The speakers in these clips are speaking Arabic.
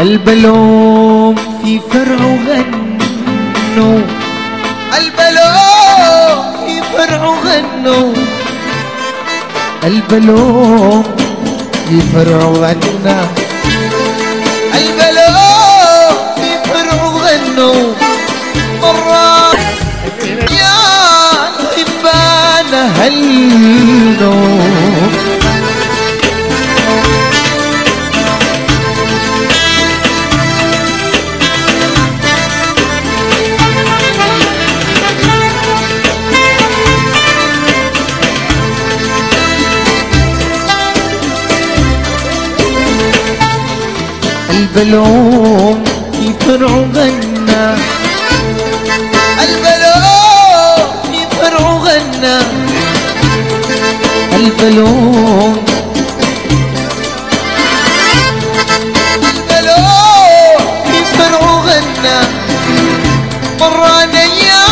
البلوم في فرع غنوا، البلوم في فرع غنوا، البلوم في فرع غنى، البلوم في فرع غنوا مرات يا الحبان هلوا. البلوم في فرع غنى، البلوم في فرع غنى، البلوم البلوم في فرع غنى مرانا يا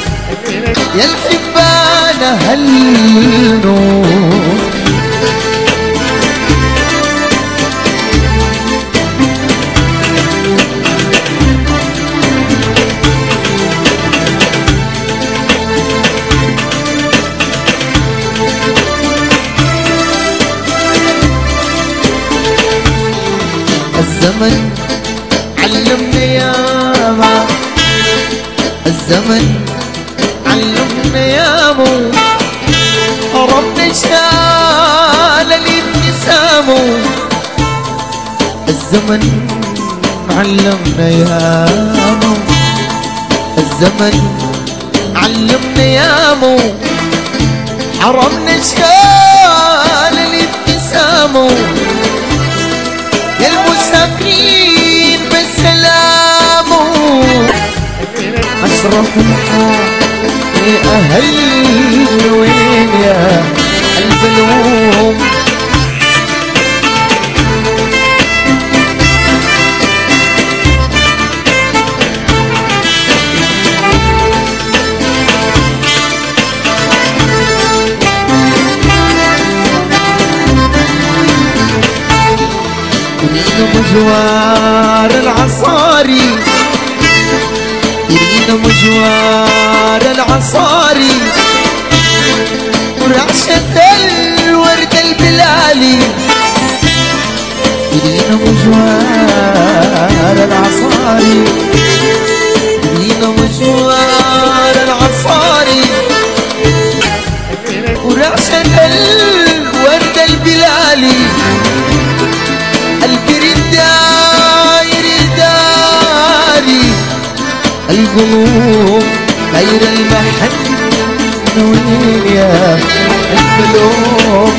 الحبان هلوا. الزمن علمنا ياما، الزمن علمنا ياما، ربنا شال الابتسام. الزمن علمنا ياما، الزمن علمنا ياما، حرمنا شال الابتسام. يا المسافرين بالسلام، أشرف الحال يا أهل وين يا البلوم. يريد مجوار العصاري، يريد مجوار العصاري، ورعشة الورد البلالي. يريد مجوار العصاري، يريد مجوار العصاري، ورعشة الورد البلالي. القريب داير داري، القلوب غير المحن وين يا القلوب.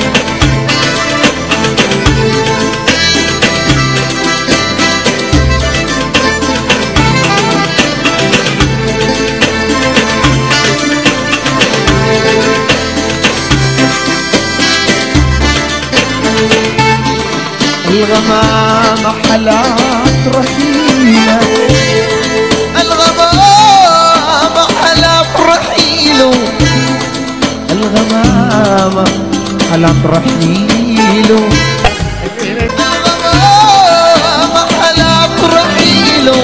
الغمامة حلات رحيله، الغمامة حلات رحيله، الغمامة حلات رحيله، الغمامة حلات رحيله.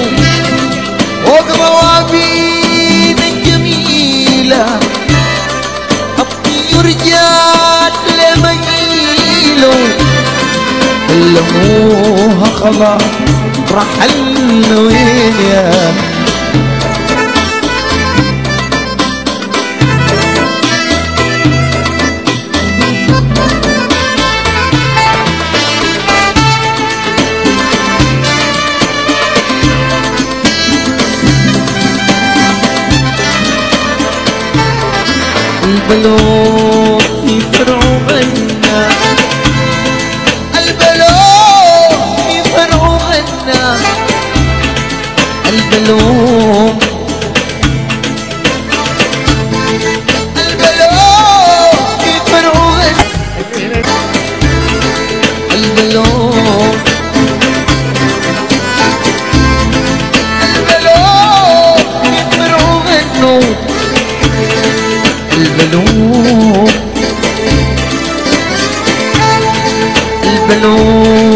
وقروابين جميلة الطيور جات لميله، علموها خلاص رحلنا وين يا البلوم في فرع غنى، البلوم في فرع غنى، البلوم البلوم في فرع غنى، البلوم البلوم في فرع غنى، البلوم البلوم